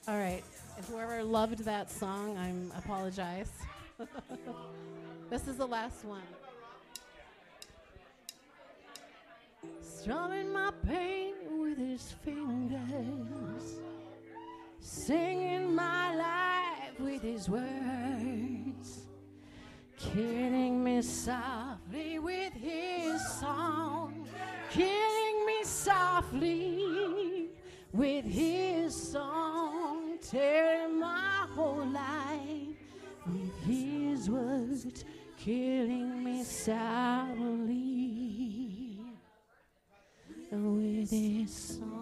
All right. If whoever loved that song, I apologize. This is the last one. Strumming my pain with his fingers, singing my life with his words, killing me softly with his song, killing me softly with his song, tearing my whole life with his words, killing me softly with his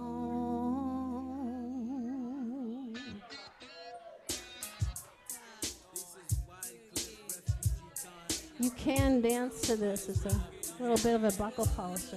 song. You can dance to this. It's a little bit of a buckle polisher.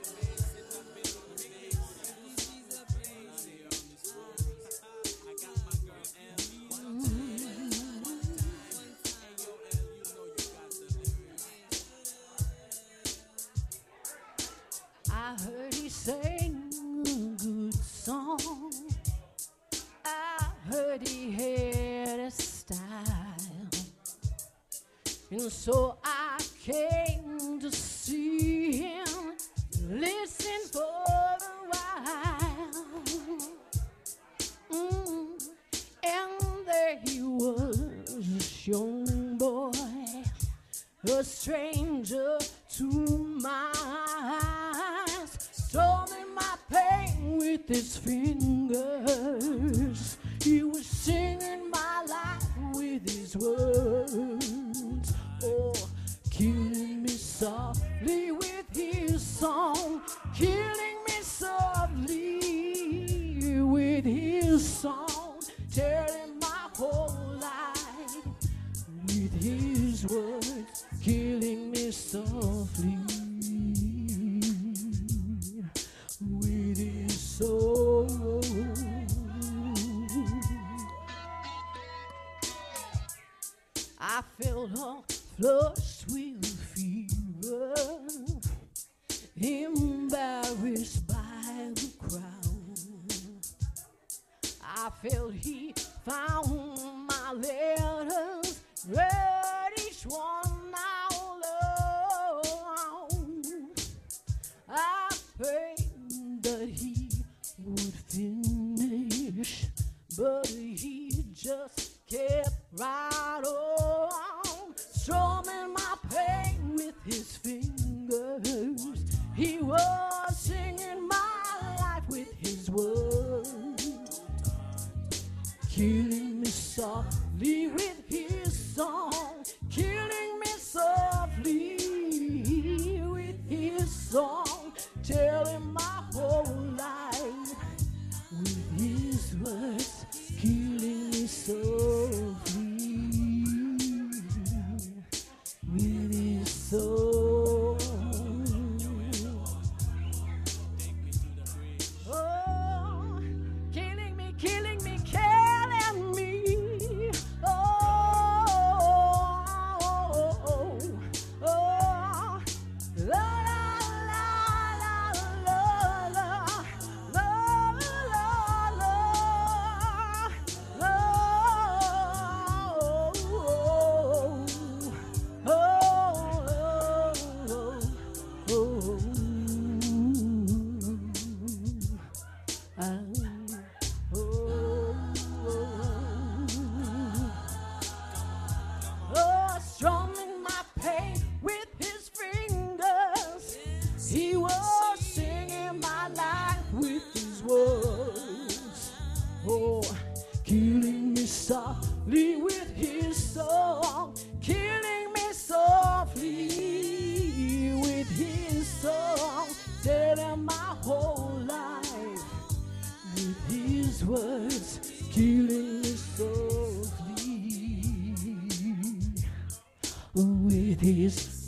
I heard he sang a good song. I heard he had a style. And so I came to see him, listen for a while. And there he was, a young boy, a stranger to my eyes, strumming my pain with his fingers. He was singing my life with his words, oh, killing me softly with his song, killing me softly with his song, tearing my whole life with his words, killing me softly with his soul. I felt all flushed with fever, embarrassed by the crowd. I felt he found my letters, read each one out loud. I prayed that he would finish, but he just kept right on, strumming my pain with his fingers. He was singing my life with his words, killing me softly with his song, killing me softly with his song, telling my whole life with his words, killing me softly with his soul. Oh, killing me, killing me, killing me. Oh, oh, oh, oh. La la la la la la la la la. Strumming my pain with his fingers. He was singing my life with his words. Oh, killing me softly with his song, killing me softly with his song, telling my whole life with his words, killing me softly with his